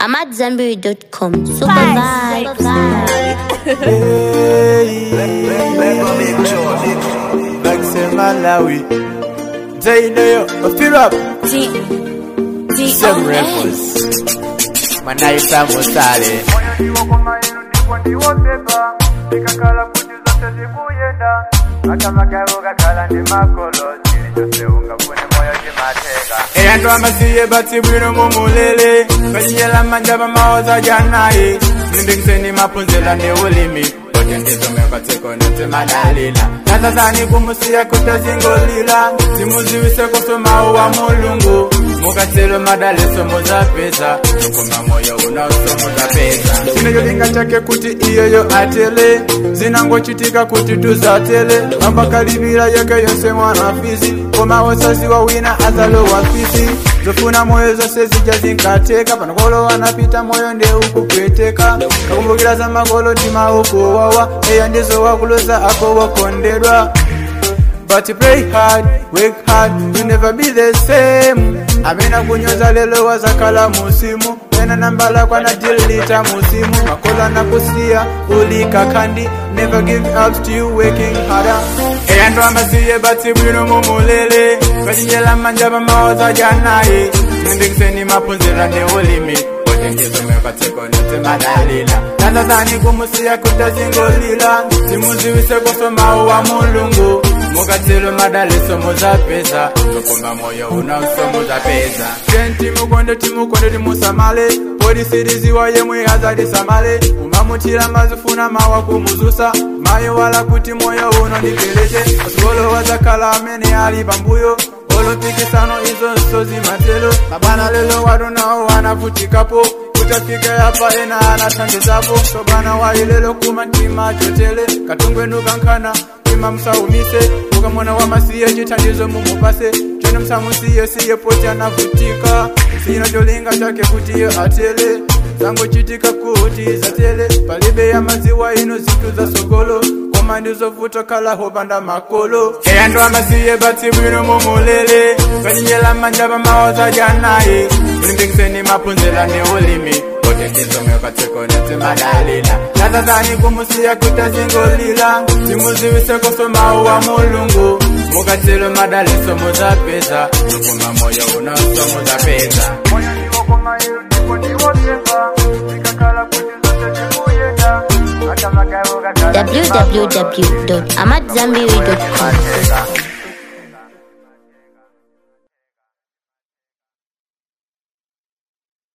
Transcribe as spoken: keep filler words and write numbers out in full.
amat zanberry dot com. Super vibes. Vaccine Malawi. Zainayo, fill up. Some rappers. Manaita Mosale. Eyando amasiye bati bwino mumulele Kanyela manjaba maoza janaye Mlimbikiseni mapunzela ni ulimi Kote ndizo meka teko nete madalila Natazani kumusiya kutazingolila Simuziwise kusoma uwa mulungu Mukatelo madaleso moza pesa Nukuma moyo unaoso moza pesa Sineyo linga chake kuti iyoyo atele Zinango chitika kuti tuzatele Mabakalibila yake yose mwanafizi Koma wasazi wa wina azalo wafisi Zofuna moyo zose zija zinkateka Panagolo wanapita moyo nde ukukweteka Kakumbukila za magolo tima uko wawa Eya ndizo wakuloza ako wakondedwa But you pray hard, work hard, you never be the same Amena kunyoza lelo wazakala musimu Wena nambala kwa na jilita musimu Makola na kusia, ulika kandi Never give up, still working harder Eya ndo amasiye bati bwino mumulele Kajinjela manjaba maoza janaye Nindikiseni mapunzira ni ulimi Kote ndizo meka teko nete madalila Natazani kumusiya kutazingolila Simuziwise kusoma uwa mulungu Mukatelo madaleso moza pesa Tokoma moyo unaoso moza pesa Tenti mukonde timukonde timusamale Polisirizi wa yemwe hazadi samale Umamutila mazufuna mawa kumuzusa Mayo wala kuti moyo uno nipelete Osgolo wazakala amene ali bambuyo Olo pikisano izo sozi matelo Mabana lelo wadu nao wanafutikapo Utafika yapa ena anatande zapo Sobana wa ilelo kumantima chotele Katungwe nukankana Ima msaumise Uka mwana wa masiye jitandizo mumupase Chone msamusiye siye pocha na kutika Sina jolinga chake kutiye atele Zango chitika kuti zatele Palibe ya maziwa ino zitu za sogolo Komandi zovuto kala hobanda makolo Eyando amasiye bati bwino mumulele Kanyela manjaba maoza janaye Mlimbikiseni mapunzela ni ulimi Kote ndizo meka teko nete madalila Natazani kumusiya kutazingolila Simuziwise kusoma uwa mulungu Mukatelo madaleso moza pesa Nukuma moyo unaoso moza pesa Moyo ni wako mayo ndipo ni wotepa Nikakala kujizote jikuyenda w w w dot amat zanberry dot com